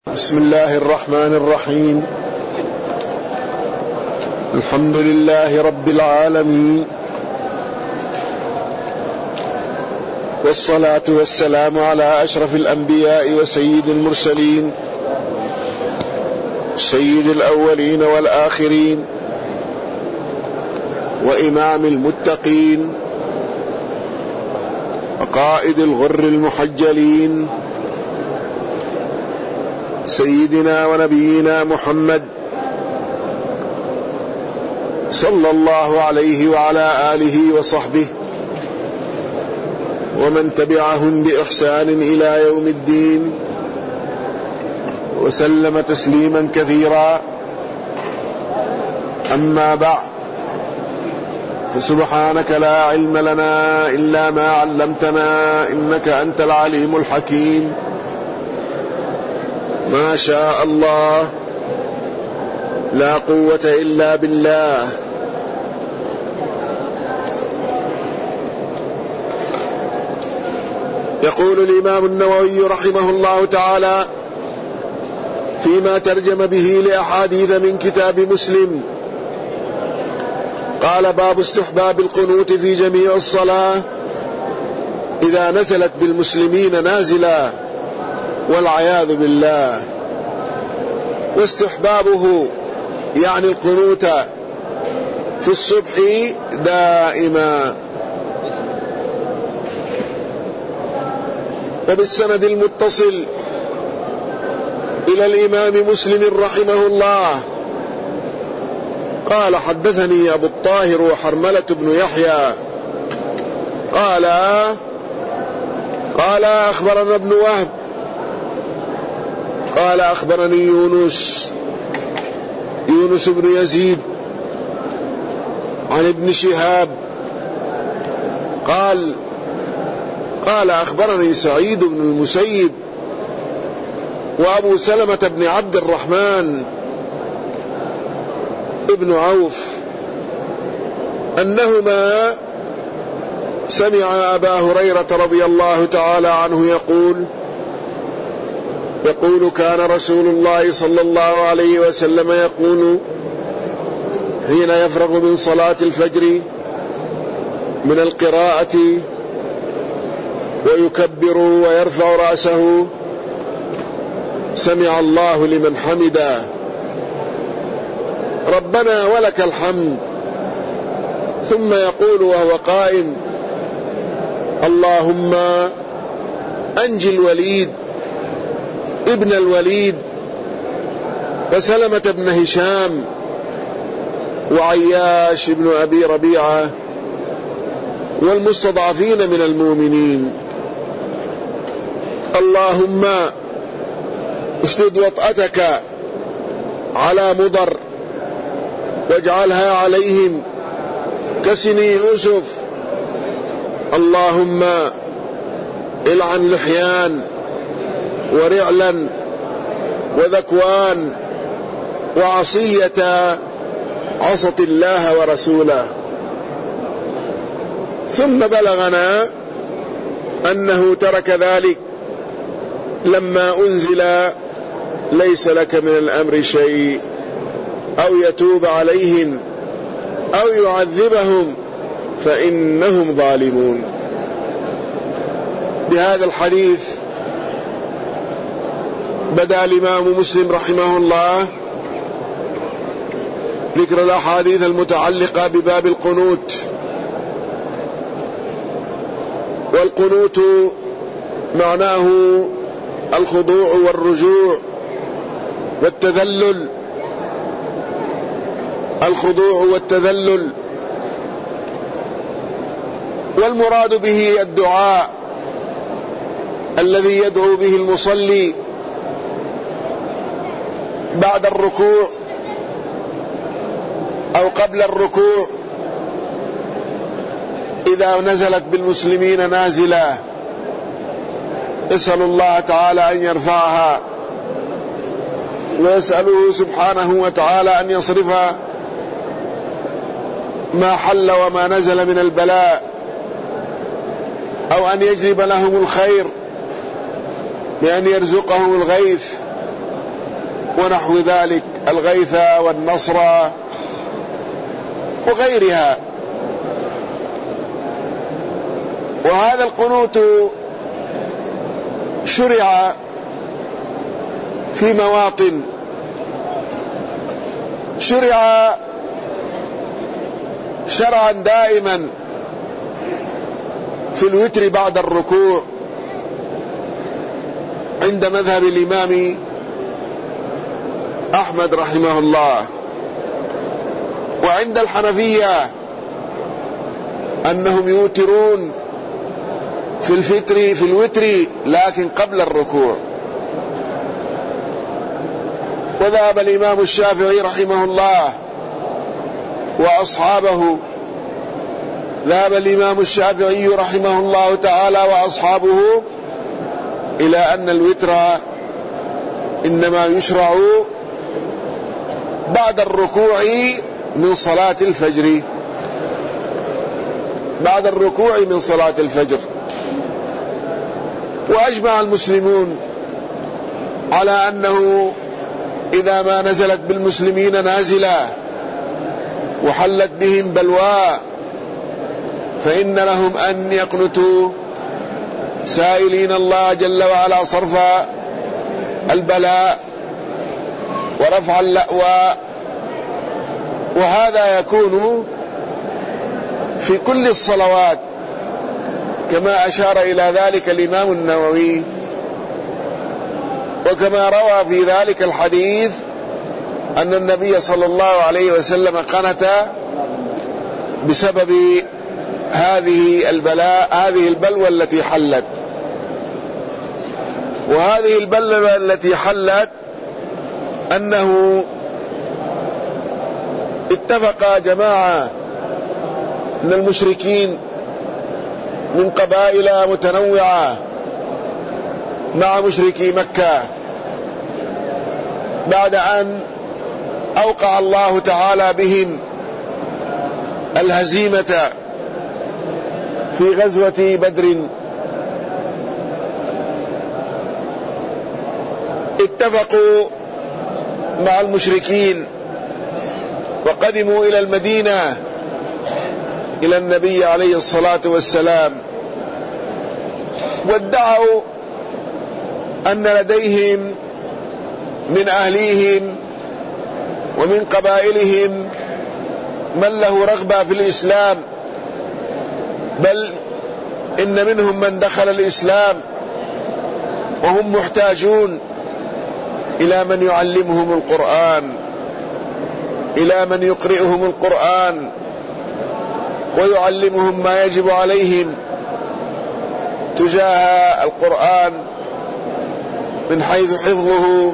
بسم الله الرحمن الرحيم. الحمد لله رب العالمين، والصلاة والسلام على أشرف الأنبياء وسيد المرسلين، سيد الأولين والآخرين، وإمام المتقين، وقائد الغر المحجلين، سيدنا ونبينا محمد صلى الله عليه وعلى آله وصحبه ومن تبعهم بإحسان إلى يوم الدين، وسلم تسليما كثيرا. أما بعد، فسبحانك لا علم لنا إلا ما علمتنا إنك أنت العليم الحكيم. ما شاء الله، لا قوة إلا بالله. يقول الإمام النووي رحمه الله تعالى فيما ترجم به لأحاديث من كتاب مسلم، قال: باب استحباب القنوت في جميع الصلاة إذا نزلت بالمسلمين نازلا، والعياذ بالله. واستحبابه يعني القنوت في الصبح دائما. وبالسند المتصل إلى الإمام مسلم رحمه الله قال: حدثني أبو الطاهر وحرملة بن يحيى قال أخبرنا ابن وهب قال أخبرني يونس بن يزيد عن ابن شهاب قال أخبرني سعيد بن المسيب وأبو سلمة بن عبد الرحمن ابن عوف أنهما سمع أبا هريرة رضي الله تعالى عنه يقول: كان رسول الله صلى الله عليه وسلم يقول حين يفرغ من صلاة الفجر من القراءة ويكبر ويرفع رأسه: سمع الله لمن حمده، ربنا ولك الحمد. ثم يقول وهو قائم: اللهم أنجي الوليد ابن الوليد وسلمة بن هشام وعياش بن أبي ربيعة والمستضعفين من المؤمنين. اللهم اشدد وطأتك على مضر واجعلها عليهم كسني يوسف. اللهم العن لحيان ورعلا وذكوان وعصية عصت الله ورسوله. ثم بلغنا أنه ترك ذلك لما أنزل: ليس لك من الأمر شيء، أو يتوب عليهم أو يعذبهم فإنهم ظالمون. بهذا الحديث بدأ الإمام مسلم رحمه الله ذكر الأحاديث المتعلقة بباب القنوت. والقنوت معناه الخضوع والرجوع والتذلل، الخضوع والتذلل، والمراد به الدعاء الذي يدعو به المصلي بعد الركوع أو قبل الركوع إذا نزلت بالمسلمين نازلة، اسأل الله تعالى أن يرفعها، ويسأله سبحانه وتعالى أن يصرف ما حل وما نزل من البلاء، أو أن يجلب لهم الخير بأن يرزقهم الغيث ونحو ذلك، الغيث والنصر وغيرها. وهذا القنوت شرع في مواطن، شرع شرعا دائما في الوتر بعد الركوع عند مذهب الإمام أحمد رحمه الله، وعند الحنفية أنهم يوترون في الوتر لكن قبل الركوع. وذهب الإمام الشافعي رحمه الله وأصحابه، ذهب الإمام الشافعي رحمه الله تعالى وأصحابه إلى أن الوتر إنما يشرع بعد الركوع من صلاة الفجر، بعد الركوع من صلاة الفجر. وأجمع المسلمون على أنه إذا ما نزلت بالمسلمين نازلة وحلت بهم بلوى فإن لهم أن يقنتوا سائلين الله جل وعلا صرف البلاء ورفع اللأوى. وهذا يكون في كل الصلوات كما أشار إلى ذلك الإمام النووي، وكما روى في ذلك الحديث أن النبي صلى الله عليه وسلم قنت بسبب هذه البلوى التي حلت. وهذه البلوى التي حلت أنه اتفق جماعة من المشركين من قبائل متنوعة مع مشركي مكة بعد أن أوقع الله تعالى بهم الهزيمة في غزوة بدر. اتفقوا مع المشركين وقدموا إلى المدينة إلى النبي عليه الصلاة والسلام، وادعوا أن لديهم من أهليهم ومن قبائلهم من له رغبة في الإسلام، بل إن منهم من دخل الإسلام وهم محتاجون إلى من يعلمهم القرآن، إلى من يقرئهم القرآن ويعلمهم ما يجب عليهم تجاه القرآن من حيث حفظه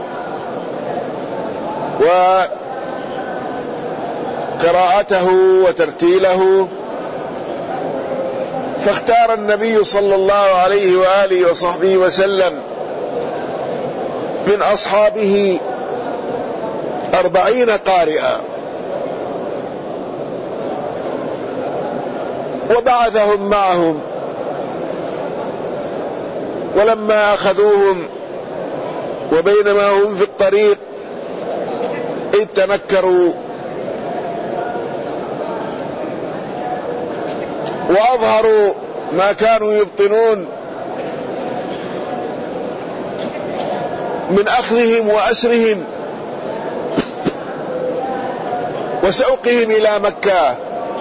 وقراءته وترتيله. فاختار النبي صلى الله عليه وآله وصحبه وسلم من أصحابه 40 قارئا وبعثهم معهم، ولما أخذوهم وبينما هم في الطريق إذ تنكروا وأظهروا ما كانوا يبطنون من أخذهم وأسرهم وسوقهم إلى مكة.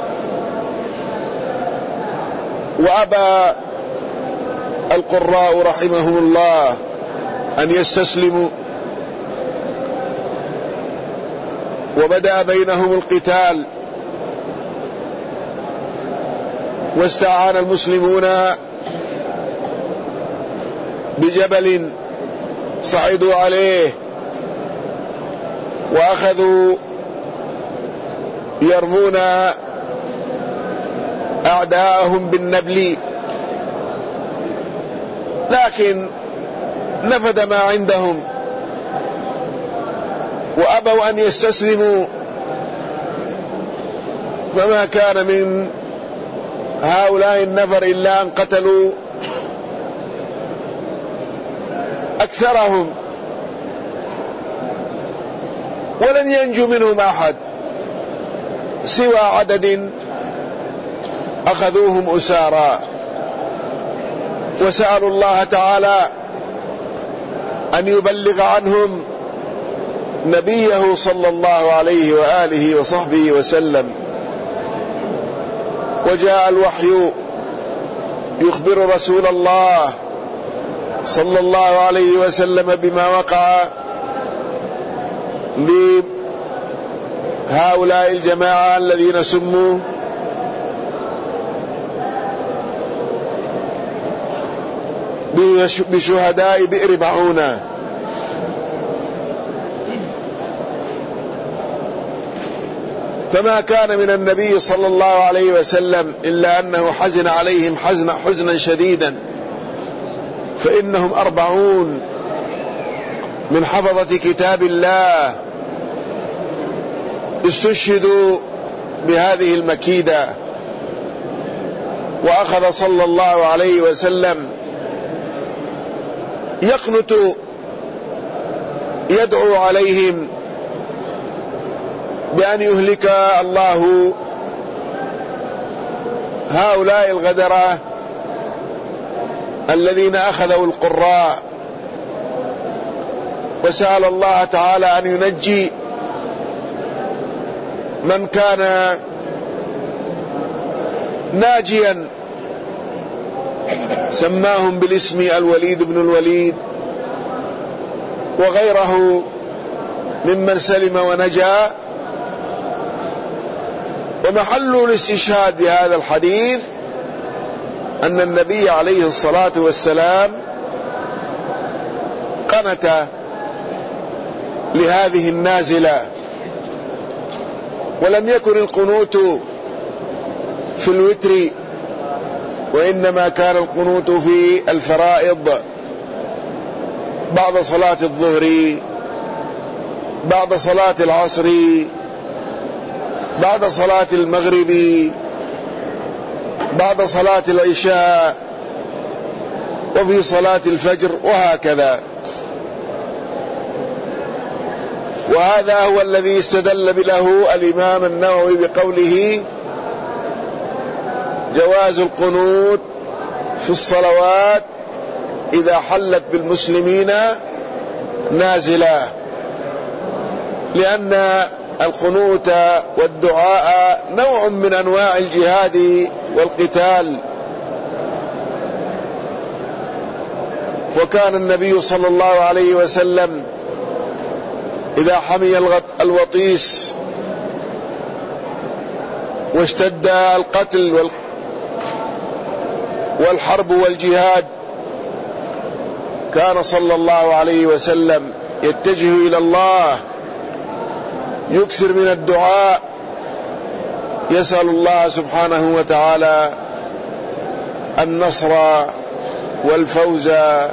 وأبى القراء رحمهم الله أن يستسلموا، وبدأ بينهم القتال، واستعان المسلمون بجبل صعدوا عليه وأخذوا يرمون أعداءهم بالنبل، لكن نفد ما عندهم وأبوا أن يستسلموا، فما كان من هؤلاء النفر إلا أن قتلوا أكثرهم ولن ينجو منهم أحد سوى عدد أخذوهم أسارى، وسألوا الله تعالى أن يبلغ عنهم نبيه صلى الله عليه وآله وصحبه وسلم. وجاء الوحي يخبر رسول الله صلى الله عليه وسلم بما وقع لهؤلاء الجماعة الذين سموا بشهداء بئر معونة. فما كان من النبي صلى الله عليه وسلم إلا أنه حزن عليهم حزنا شديدا، فإنهم 40 من حفظة كتاب الله استشهدوا بهذه المكيدة. وأخذ صلى الله عليه وسلم يقنت يدعو عليهم بأن يهلك الله هؤلاء الغدرة الذين أخذوا القراء، وسأل الله تعالى أن ينجي من كان ناجيا، سماهم بالاسم الوليد بن الوليد وغيره ممن سلم ونجا. ومحل الاستشهاد بهذا الحديث أن النبي عليه الصلاة والسلام قنت لهذه النازلة، ولم يكن القنوت في الوتر، وإنما كان القنوت في الفرائض بعد صلاة الظهر، بعد صلاة العصر، بعد صلاة المغرب، بعد صلاة العشاء، وفي صلاة الفجر، وهكذا. وهذا هو الذي استدل له الإمام النووي بقوله جواز القنوت في الصلوات إذا حلت بالمسلمين نازلة، لأن القنوت والدعاء نوع من أنواع الجهاد والقتال. وكان النبي صلى الله عليه وسلم إذا حمي الوطيس واشتد القتل والحرب والجهاد، كان صلى الله عليه وسلم يتجه إلى الله، يكثر من الدعاء، يسأل الله سبحانه وتعالى النصر والفوز،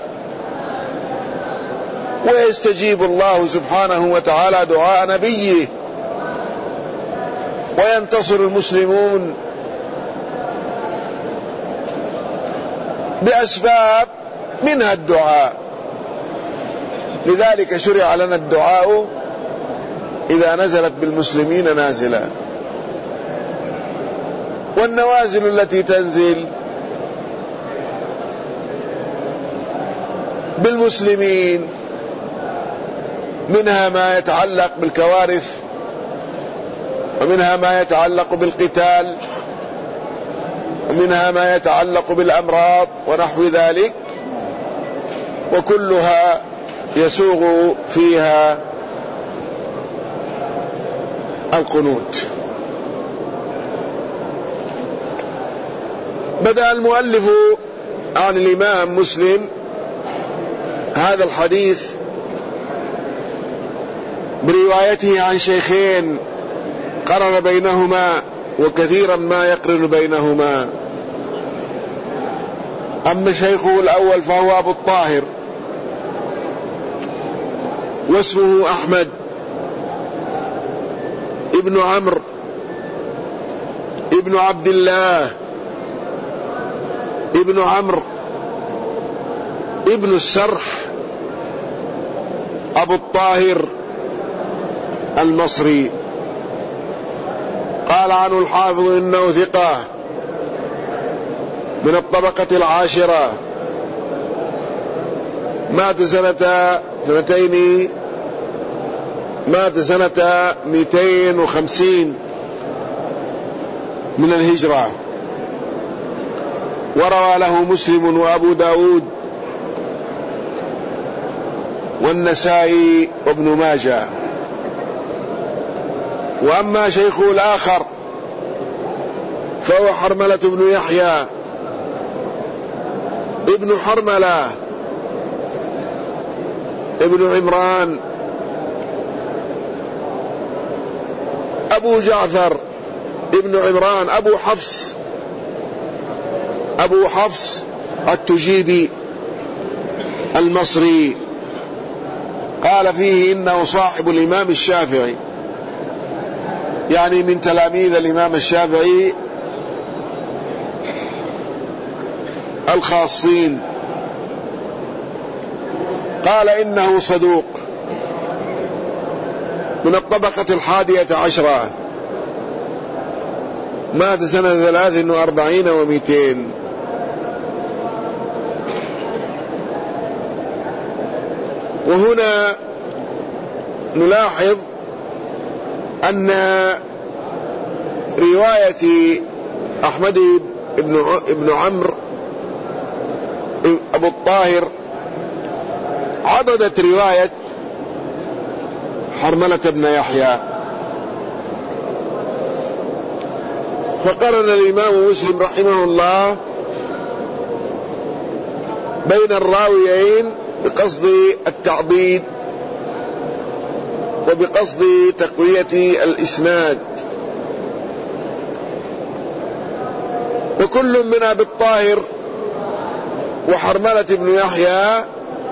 ويستجيب الله سبحانه وتعالى دعاء نبيه، وينتصر المسلمون بأسباب منها الدعاء. لذلك شرع لنا الدعاء إذا نزلت بالمسلمين نازلة. والنوازل التي تنزل بالمسلمين منها ما يتعلق بالكوارث، ومنها ما يتعلق بالقتال، ومنها ما يتعلق بالأمراض ونحو ذلك، وكلها يسوغ فيها القنوت. بدأ المؤلف عن الإمام مسلم هذا الحديث بروايته عن شيخين قرن بينهما وكثيرا ما يقرن بينهما. أما شيخه الأول فهو أبو الطاهر واسمه أحمد ابن عمرو ابن عبد الله ابن عمرو ابن السرح أبو الطاهر المصري. قال عنه الحافظ إنه ثقة من الطبقة العاشرة، مات سنة 250 من الهجرة، وروى له مسلم وأبو داود والنسائي وابن ماجه. وأما شيخه الآخر فهو حرملة بن يحيى ابن حرملة ابن عمران أبو جعفر ابن عمران أبو حفص التجيبي المصري. قال فيه إنه صاحب الإمام الشافعي، يعني من تلاميذ الإمام الشافعي الخاصين. قال إنه صدوق من الطبقة 11، مات سنة 43 و200. وهنا نلاحظ أن رواية أحمد بن عمرو أبو الطاهر عضدت رواية حرملة بن يحيى، فقرن الإمام مسلم رحمه الله بين الراويين بقصد التعضيد وبقصد تقوية الإسناد، وكل من أبي الطاهر وحرملة بن يحيى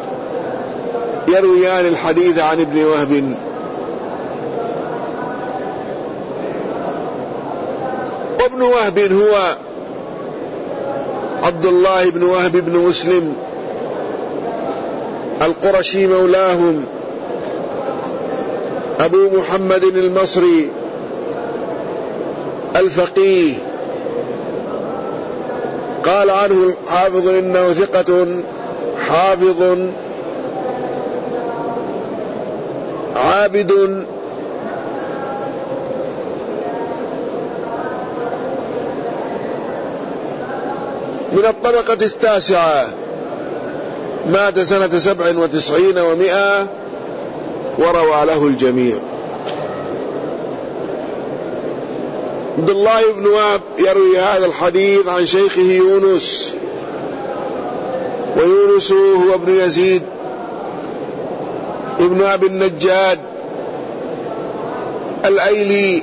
يرويان الحديث عن ابن وهب. وابن وهب هو عبد الله بن وهب بن مسلم القرشي مولاهم أبو محمد المصري الفقيه. قال عنه الحافظ إنه ثقة حافظ عابد من الطبقة 9، مات سنة 97 و100، وروى له الجميع. عبد الله بن وهب يروي هذا الحديث عن شيخه يونس، ويونس هو ابن يزيد ابن أبي النجاد الأيلي،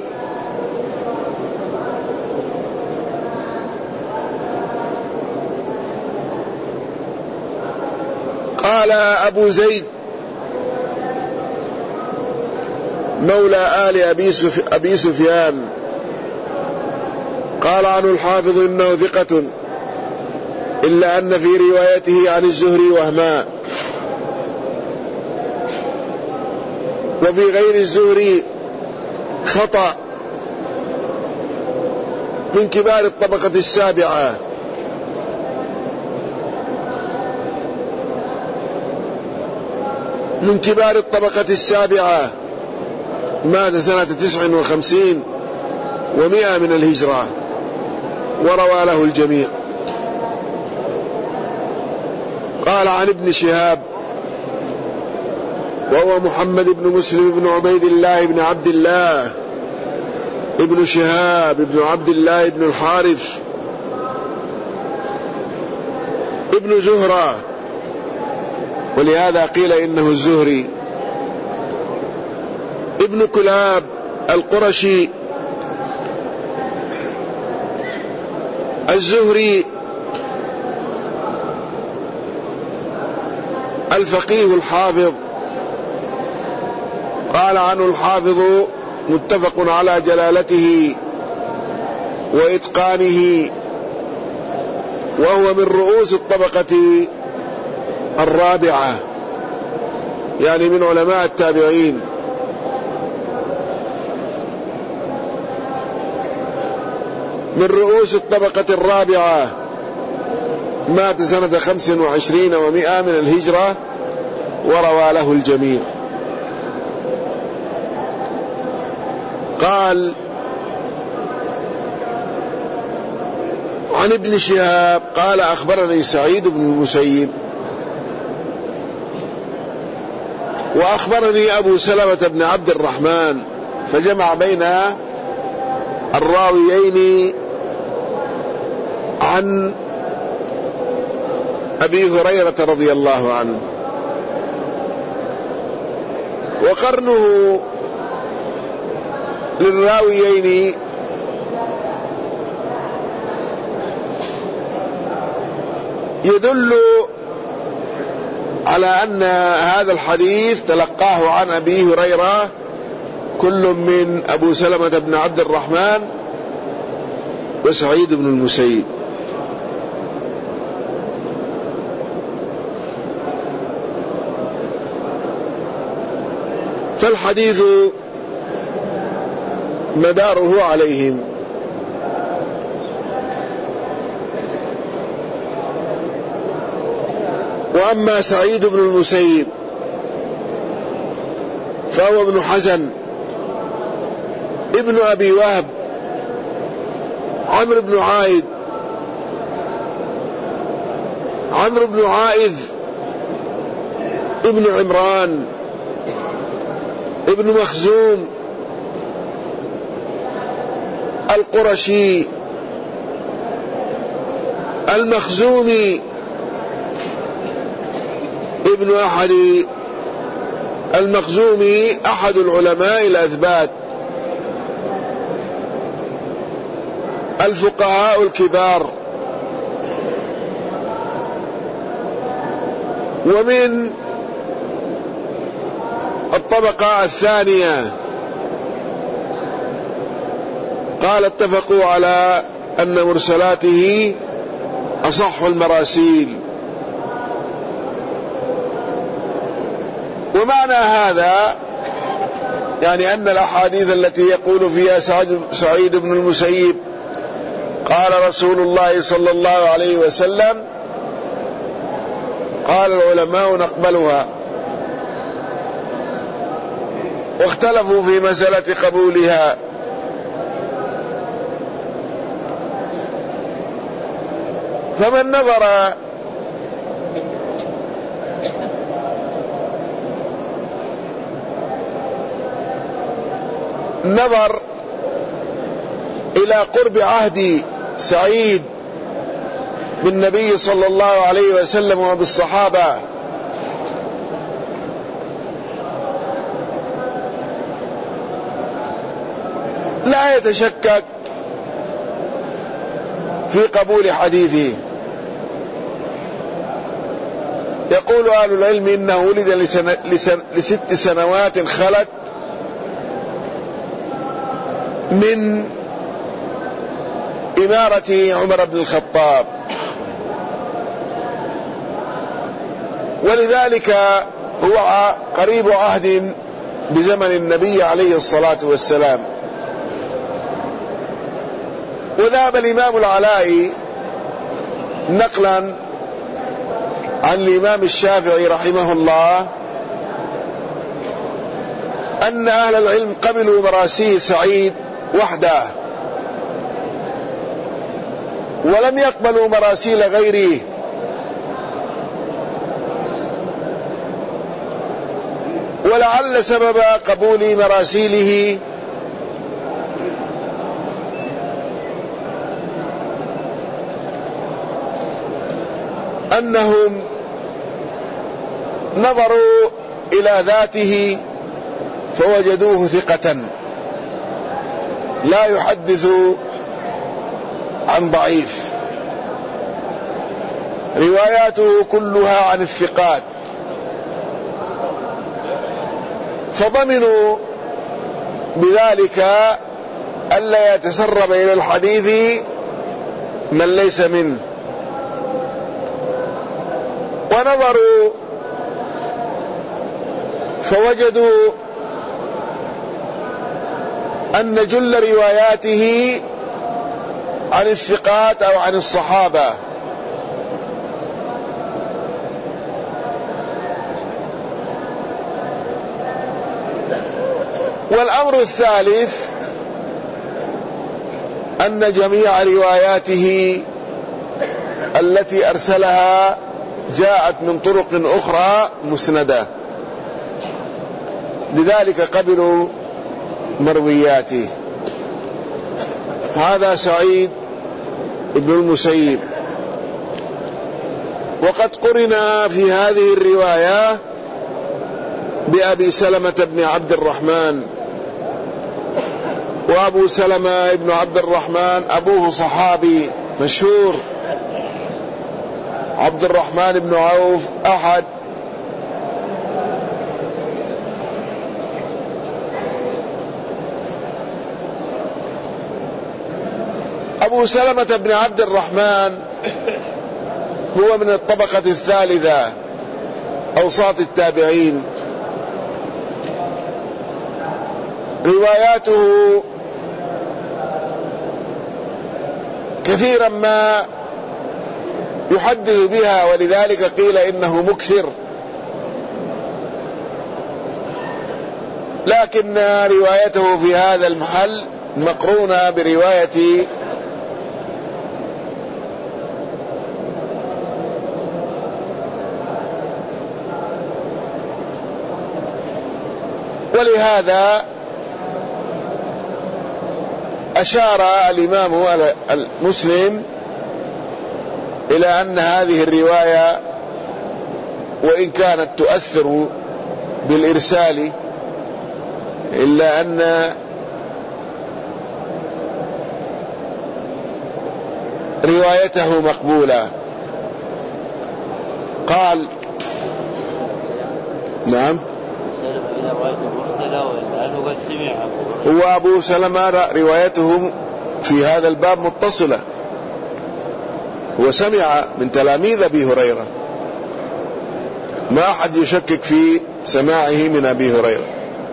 قال أبو زيد مولى آل أبي سفيان، قال عنه الحافظ إنه ثقة إلا أن في روايته عن الزهري وهما، وفي غير الزهري خطأ من كبار الطبقة 7، من كبار الطبقة 7، مات سنة 59 و100 من الهجرة، وروى له الجميع. قال عن ابن شهاب وهو محمد بن مسلم بن عبيد الله بن عبد الله ابن شهاب ابن عبد الله ابن الحارث ابن زهرة، ولهذا قيل إنه الزهري، ابن كلاب القرشي الزهري الفقيه الحافظ. قال عنه الحافظ متفق على جلالته وإتقانه، وهو من رؤوس الطبقة 4، يعني من علماء التابعين. من رؤوس الطبقة الرابعة، مات سنة 25 و100 من الهجرة، وروى له الجميع. قال: عن ابن شهاب قال: أخبرني سعيد بن المسيب وأخبرني أبو سلمة بن عبد الرحمن، فجمع بين الراويين عن أبي هريرة رضي الله عنه. وقرنه للراويين يدل على أن هذا الحديث تلقاه عن أبي هريرة كل من أبو سلمة بن عبد الرحمن وسعيد بن المسيب. فالحديث مداره عليهم. وأما سعيد بن المسيب فهو ابن حزن ابن أبي وهب عمرو بن عائذ ابن عمران ابن مخزوم القرشي المخزومي، ابن المخزومي أحد العلماء الأثبات الفقهاء الكبار، ومن الطبقة الثانية. قال: اتفقوا على أن مرسلاته أصح المراسيل. ومعنى هذا يعني أن الأحاديث التي يقول فيها سعيد بن المسيب قال رسول الله صلى الله عليه وسلم، قال العلماء نقبلها، واختلفوا في مسألة قبولها. فمن نظر إلى قرب عهد سعيد بالنبي صلى الله عليه وسلم وبالصحابة لا يتشكك في قبول حديثه. يقول أهل العلم إنه ولد ل6 سنوات خلت من إمارة عمر بن الخطاب، ولذلك هو قريب عهد بزمن النبي عليه الصلاة والسلام. وذهب الإمام العلائي نقلا عن الإمام الشافعي رحمه الله أن أهل العلم قبلوا مراسيل سعيد وحده، ولم يقبلوا مراسيل غيره. ولعل سبب قبول مراسيله أنهم نظروا إلى ذاته فوجدوه ثقة لا يحدث عن ضعيف، رواياته كلها عن الثقات، فضمنوا بذلك ألا يتسرب إلى الحديث من ليس منه. ونظروا فوجدوا أن جل رواياته عن الثقات أو عن الصحابة. والأمر الثالث أن جميع رواياته التي أرسلها جاءت من طرق أخرى مسندة، لذلك قبلوا مروياته. هذا سعيد بن المسيب. وقد قرن في هذه الرواية بأبي سلمة بن عبد الرحمن، وأبو سلمة بن عبد الرحمن أبوه صحابي مشهور، عبد الرحمن بن عوف أحد أبو سلمة بن عبد الرحمن هو من الطبقة الثالثة أوساط التابعين. رواياته كثيرا ما يحدث بها، ولذلك قيل إنه مكثر، لكن روايته في هذا المحل مقرونة برواية ولهذا أشار الإمام المسلم إلى أن هذه الرواية وإن كانت تؤثر بالإرسال إلا أن روايته مقبولة. قال نعم هو أبو سلمة روايته في هذا الباب متصلة، هو سمع من تلاميذ أبي هريرة، ما أحد يشكك في سماعه من أبي هريرة.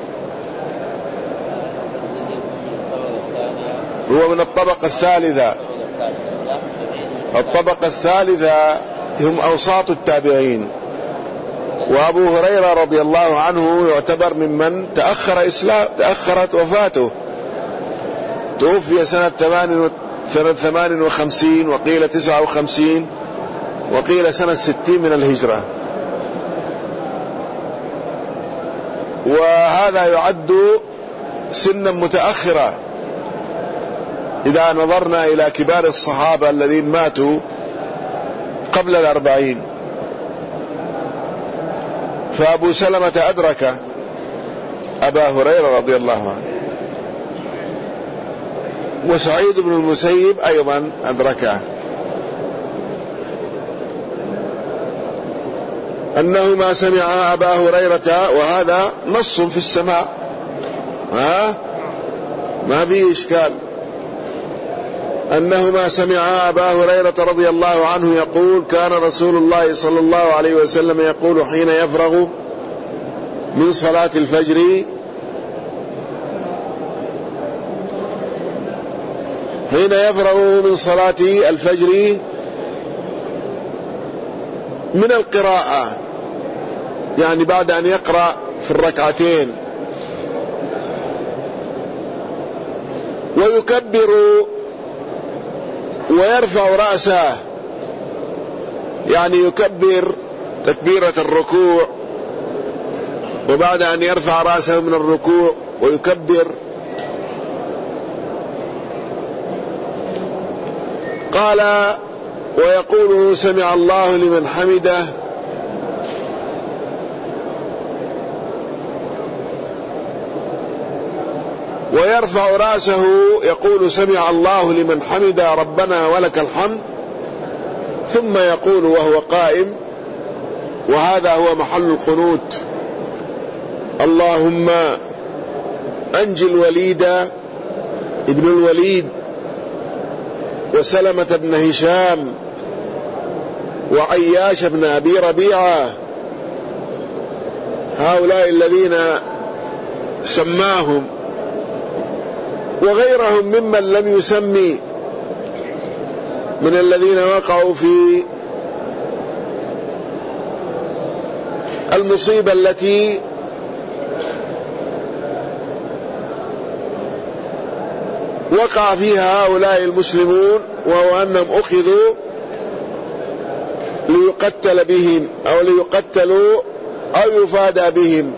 هو من الطبقة الثالثة. الطبقة الثالثة هم أوساط التابعين، وأبو هريرة رضي الله عنه يعتبر ممن تأخرت وفاته، توفي سنة 58 وقيل 59 وقيل سنة 60 من الهجرة، وهذا يعد سنا متأخرة إذا نظرنا إلى كبار الصحابة الذين ماتوا قبل 40. فأبو سلمة أدرك أبا هريرة رضي الله عنه، وسعيد بن المسيب أيضا أدركه، أنهما سمعا أبا هريرة، وهذا نص في السماع ما فيه إشكال، أنهما سمعا أبا هريرة رضي الله عنه يقول كان رسول الله صلى الله عليه وسلم يقول حين يفرغ من صلاة الفجر من القراءة، يعني بعد أن يقرأ في الركعتين، ويكبر ويرفع رأسه، يعني يكبر تكبيرة الركوع، وبعد أن يرفع رأسه من الركوع ويكبر. قال ويقول سمع الله لمن حمده، ويرفع رأسه يقول سمع الله لمن حمده ربنا ولك الحمد، ثم يقول وهو قائم، وهذا هو محل القنوت: اللهم أنجي الوليد ابن الوليد وسلمة بن هشام وعياش بن أبي ربيعة، هؤلاء الذين سماهم، وغيرهم ممن لم يسمي من الذين وقعوا في المصيبة التي وقع فيها هؤلاء المسلمون، وهو أنهم أخذوا ليقتل بهم أو ليقتلوا أو يفادى بهم.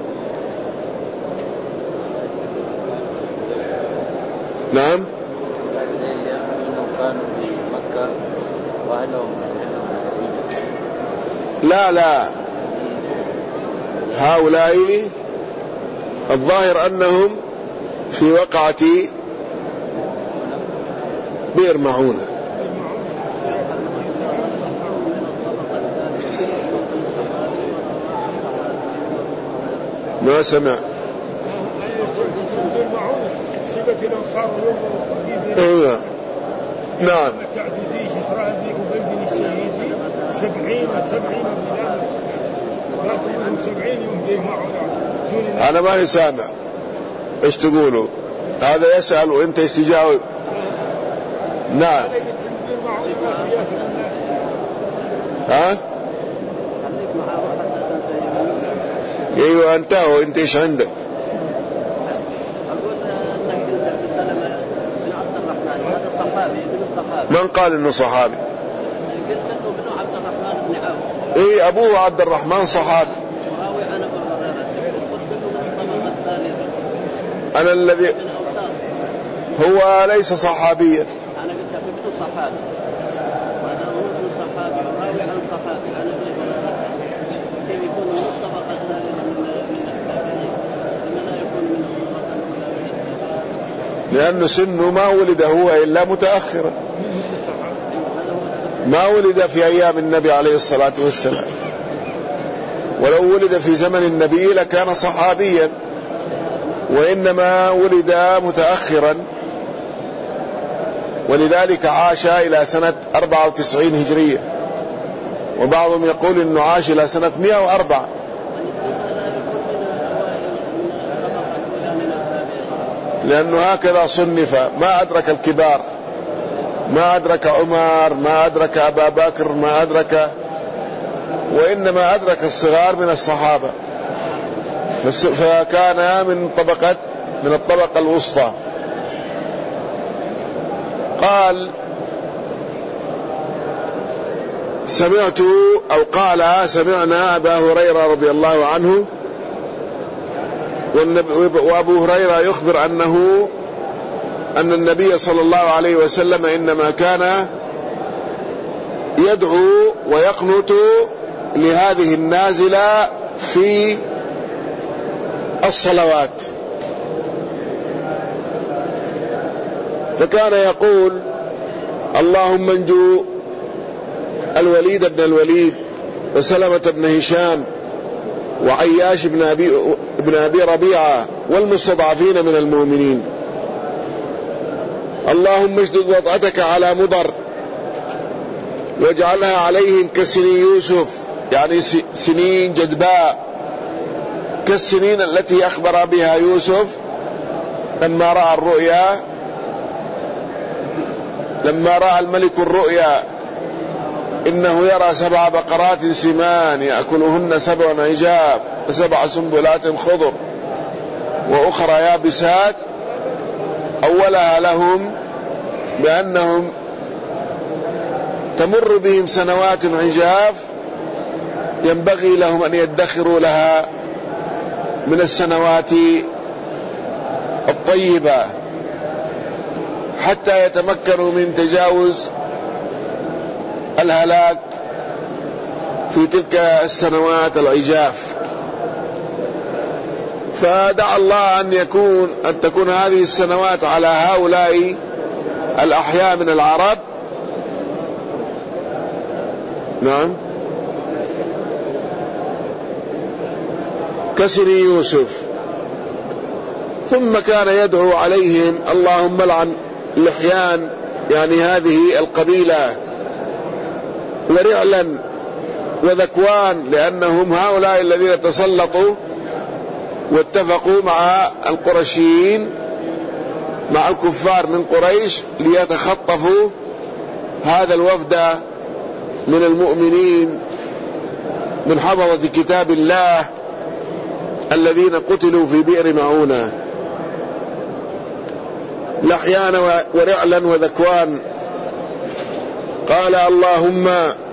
نعم. لا هؤلاء الظاهر أنهم في وقعة بئر معونة. ما سمع. ايوه نعم. انا ماني سامع ايش تقولوا. هذا يسأل وانت ايش تجاوب. نعم. ها ايوه انتهوا. انت ايش عندك؟ من قال انه صحابي؟ ايه ابوه عبد الرحمن صحابي. انا الذي هو ليس صحابيا. انا قلت ابن صحابي وانا ابن صحابي وراوي عن صحابي عن ابي هريره، كيف يكون من الطبقه الثالثه من التابعين لما لا يكون من الطبقه الاولى من التابعين؟ لأنه سنه ما ولد هو إلا متأخرا، ما ولد في أيام النبي عليه الصلاة والسلام، ولو ولد في زمن النبي لكان صحابيا، وإنما ولد متأخرا، ولذلك عاش إلى سنة 94 هجرية، وبعضهم يقول إنه عاش إلى سنة 104. لأنه هكذا صنف، ما أدرك الكبار، ما أدرك عمر، ما أدرك أبا بكر، ما أدرك، وإنما أدرك الصغار من الصحابة، فكان من الطبقة الوسطى. قال سمعنا أبا هريرة رضي الله عنه، وأبو هريرة يخبر أن النبي صلى الله عليه وسلم إنما كان يدعو ويقنت لهذه النازلة في الصلوات، فكان يقول: اللهم انجو الوليد بن الوليد وسلمة بن هشام وعياش بن أبي ربيعة والمستضعفين من المؤمنين. اللهم اشدد وطأتك على مضر واجعلها عليهم كسنين يوسف، يعني سنين جدباء كالسنين التي أخبر بها يوسف لما رأى الملك الرؤيا إنه يرى 7 بقرات سمان يأكلهن 7 عجاف و7 سنبلات خضر وأخرى يابسات، أولها لهم بأنهم تمر بهم سنوات عجاف ينبغي لهم أن يدخروا لها من السنوات الطيبة حتى يتمكنوا من تجاوز الهلاك في تلك السنوات العجاف. فدعا الله أن تكون هذه السنوات على هؤلاء الأحياء من العرب. نعم. كسر يوسف. ثم كان يدعو عليهم: اللهم لعن لحيان، يعني هذه القبيلة، ورعلا وذكوان، لأنهم هؤلاء الذين تسلطوا واتفقوا مع القرشيين، مع الكفار من قريش، ليتخطفوا هذا الوفد من المؤمنين من حفظة كتاب الله الذين قتلوا في بئر معونة لحيان ورعلا وذكوان. قال اللهم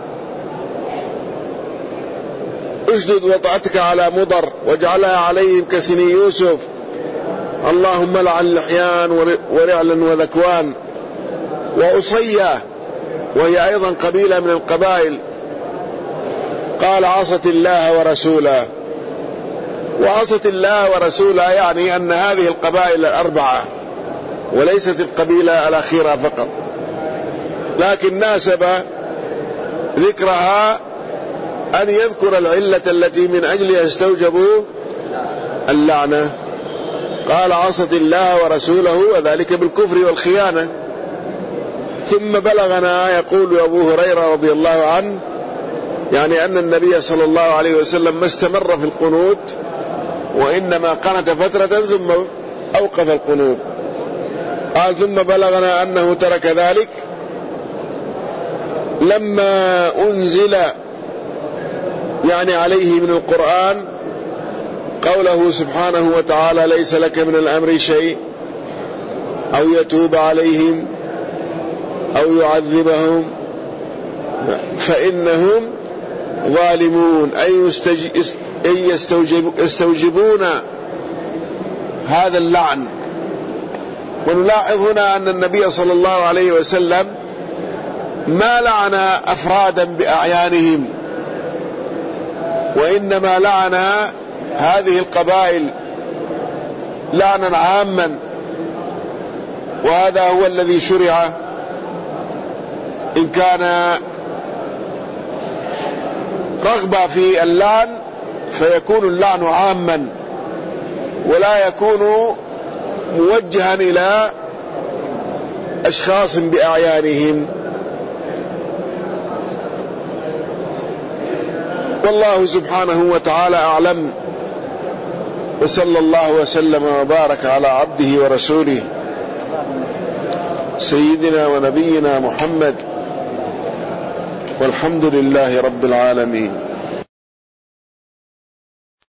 اشدد وطأتك على مضر واجعلها عليهم كسني يوسف. اللهم لعن لحيان ورعلا وذكوان وأصية وهي أيضا قبيلة من القبائل. قال عصت الله ورسوله. وعصت الله ورسوله يعني أن هذه القبائل الأربعة وليست القبيلة الأخيرة فقط، لكن ناسب ذكرها أن يذكر العلة التي من أجلها استوجبوا اللعنة. قال عصت الله ورسوله وذلك بالكفر والخيانة. ثم بلغنا يقول أبو هريرة رضي الله عنه يعني أن النبي صلى الله عليه وسلم ما استمر في القنوت وإنما قنت فترة ثم أوقف القنوت. قال ثم بلغنا أنه ترك ذلك لما أنزل يعني عليه من القرآن قوله سبحانه وتعالى ليس لك من الأمر شيء أو يتوب عليهم أو يعذبهم فإنهم ظالمون أي يستوجبون هذا اللعن. ونلاحظ هنا أن النبي صلى الله عليه وسلم ما لعن أفرادا بأعيانهم وإنما لعن هذه القبائل لعنا عاما، وهذا هو الذي شرع. إن كان رغبة في اللعن فيكون اللعن عاما ولا يكون موجها إلى أشخاص بأعيانهم. والله سبحانه وتعالى أعلم، وصلى الله وسلم وبارك على عبده ورسوله سيدنا ونبينا محمد، والحمد لله رب العالمين.